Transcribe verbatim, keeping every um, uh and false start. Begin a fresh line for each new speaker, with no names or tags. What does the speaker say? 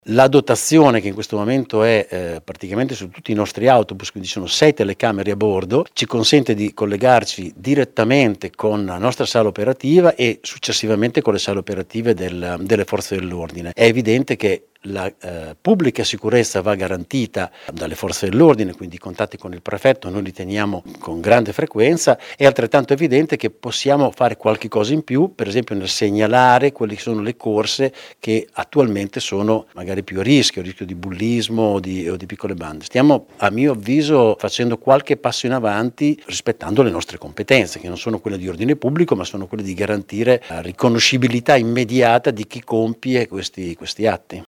La dotazione che in questo momento è eh, praticamente su tutti i nostri autobus, quindi sono sei telecamere a bordo, ci consente di collegarci direttamente con la nostra sala operativa e successivamente con le sale operative del, delle forze dell'ordine. È evidente che la eh, pubblica sicurezza va garantita dalle forze dell'ordine, quindi i contatti con il prefetto noi li teniamo con grande frequenza. È altrettanto evidente che possiamo fare qualche cosa in più, per esempio nel segnalare quelle che sono le corse che attualmente sono magari più a rischio, a rischio di bullismo o di, o di piccole bande. Stiamo, a mio avviso, facendo qualche passo in avanti rispettando le nostre competenze, che non sono quelle di ordine pubblico, ma sono quelle di garantire la riconoscibilità immediata di chi compie questi, questi atti.